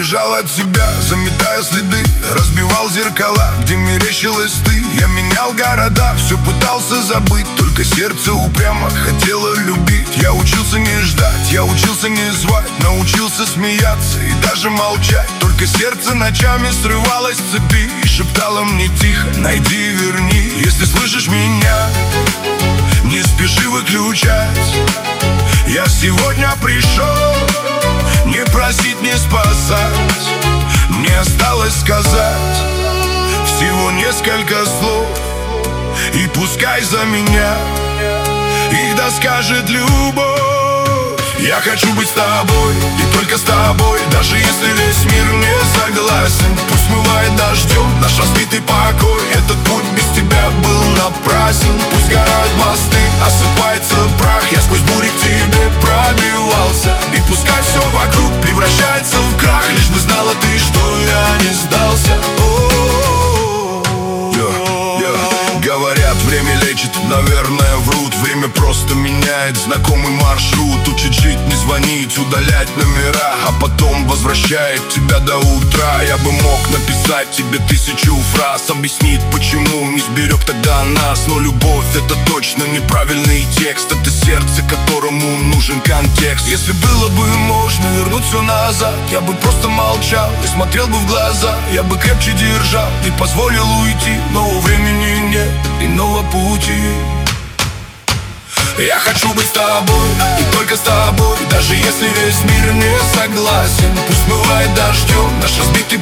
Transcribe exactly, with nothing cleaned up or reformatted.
бежал от себя, заметая следы, разбивал зеркала, где мерещилась ты. Я менял города, все пытался забыть, только сердце упрямо хотело любить. Я учился не ждать, я учился не звать, научился смеяться и даже молчать. Только сердце ночами срывалось с цепи и шептало мне тихо: найди и верни. Если слышишь меня, не спеши выключать. Я сегодня пришел не просить, не спасать. Мне осталось сказать всего несколько слов, и пускай за меня их доскажет любовь. Я хочу быть с тобой, и только с тобой, даже если весь мир не согласен. Пусть смывает дождем наш разбитый покой, этот путь без тебя был напрасен. Пусть горят мосты, осыпается прах, я сквозь бури к тебе пробивался. И пускай все вокруг превращается в крах, лишь бы знала ты, что я не сдался. Говорят, время лечит, наверное, врут. Время просто меняет знакомый маршрут. Учит жить, не звонить, удалять номера, а потом возвращает тебя до утра. Я бы мог написать тебе тысячу фраз, объяснить, почему не сберег тогда нас. Но любовь — это точно неправильный текст, это сердце, которому нужен контекст. Если было бы можно вернуть все назад, я бы просто молчал и смотрел бы в глаза. Я бы крепче держал и позволил уйти, но у времени нет иного пути. Я хочу быть с тобой, и только с тобой, даже если весь мир не согласен. Пусть смывает дождем наш разбитый